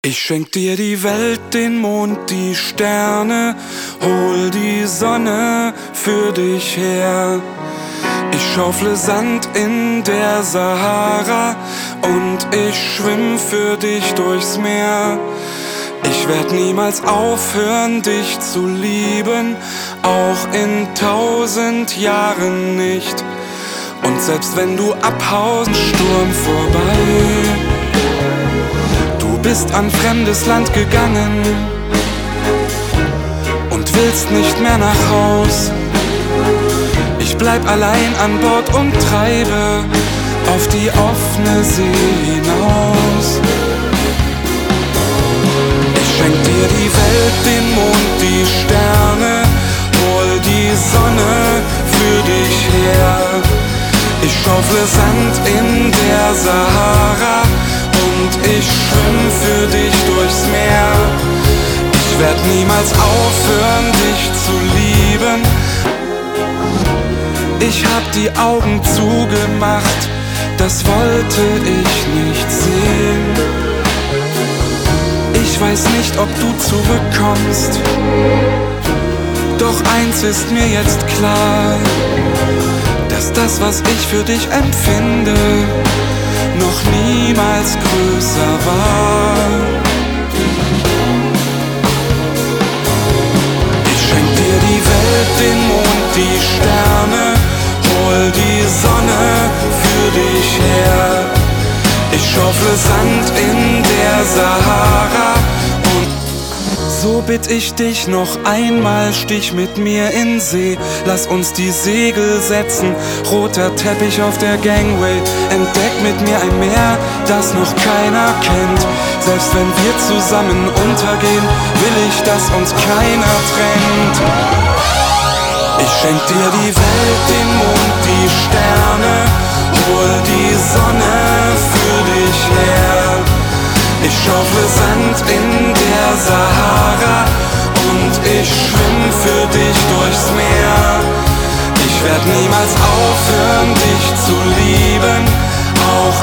Ich schenk dir die Welt, den Mond, die Sterne, hol die Sonne für dich her. Ich schaufle Sand in der Sahara und ich schwimm für dich durchs Meer. Ich werd niemals aufhören, dich zu lieben, auch in 1000 Jahren nicht. Und selbst wenn du abhaust, Sturm vorbei. Du bist an fremdes Land gegangen und willst nicht mehr nach Haus. Ich bleib allein an Bord und treibe auf die offene See hinaus. Ich schenk dir die Welt, den Mond, die Sterne, hol die Sonne für dich her. Ich schaufle Sand in der Sahara und ich schwimm für dich durchs Meer. Ich werd niemals aufhören, dich zu lieben. Ich hab die Augen zugemacht, das wollte ich nicht sehen. Ich weiß nicht, ob du zurückkommst, doch eins ist mir jetzt klar, dass das, was ich für dich empfinde, noch niemals größer war. Ich schenk dir die Welt, den Mond, die Sterne, hol die Sonne für dich her. Ich schaufle Sand in der Sahara und so bitt ich dich noch einmal, stich mit mir in See. Lass uns die Segel setzen, roter Teppich auf der Gangway. Entdeck mit mir ein Meer, das noch keiner kennt. Selbst wenn wir zusammen untergehen, will ich, dass uns keiner trennt. Ich schenk dir die Welt, den Mond, die Sterne, hol die Sonne für dich her. Ich schaufle Sand in der Sahara und ich schwimm für dich durchs Meer. Ich werd niemals aufhören, dich zu lieben.